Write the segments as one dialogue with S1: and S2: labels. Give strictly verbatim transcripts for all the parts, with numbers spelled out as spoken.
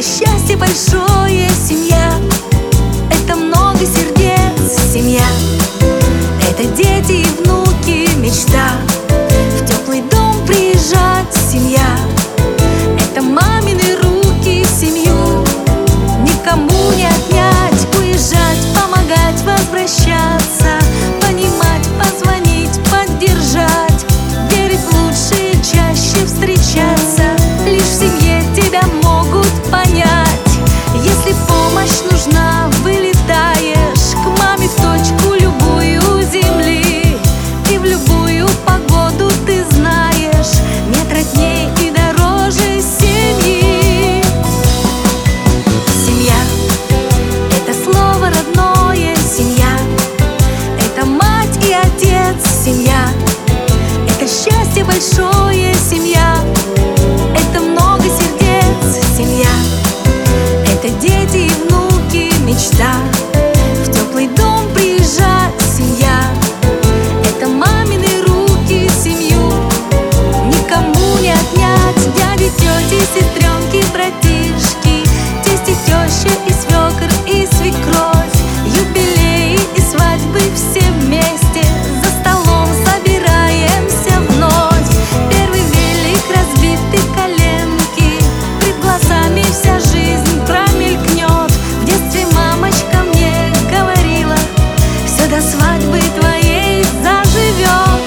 S1: счастье большое, семья. Это много сердец, семья. Это дети и внуки, мечта. В теплый дом приезжать, семья. Это мамины руки, семью никому не отнять. Уезжать, помогать, возвращаться, понимать, позвонить, поддержать, верить в лучшее, чаще встречаться. Лишь в семье тебя могут понять. Если помощь нужна, вылетаешь к маме в точку любую земли. И в любую погоду ты знаешь, нет родней и дороже семьи. Семья — это слово родное, семья. Это мать и отец, семья. Это счастье большое, семья. Это много сердец, семья. Это дети и внуки, мечта. В теплый дом приезжать, семья. Это мамины руки, семью никому не отнять. Дяди, тети, сестренки, братишки, тесть и теща, и свекр, и свекровь. Юбилеи и свадьбы все вместе за столом собираемся вновь. Первый велик, разбиты коленки, пред глазами вся жизнь промелькнет. В детстве мамочка мне говорила, все до свадьбы твоей заживет.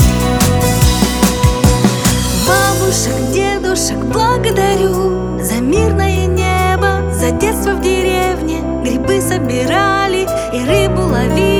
S1: Бабушек, дедушек благодарю за мирное небо, за детство в деревне. Грибы собирали и рыбу ловили.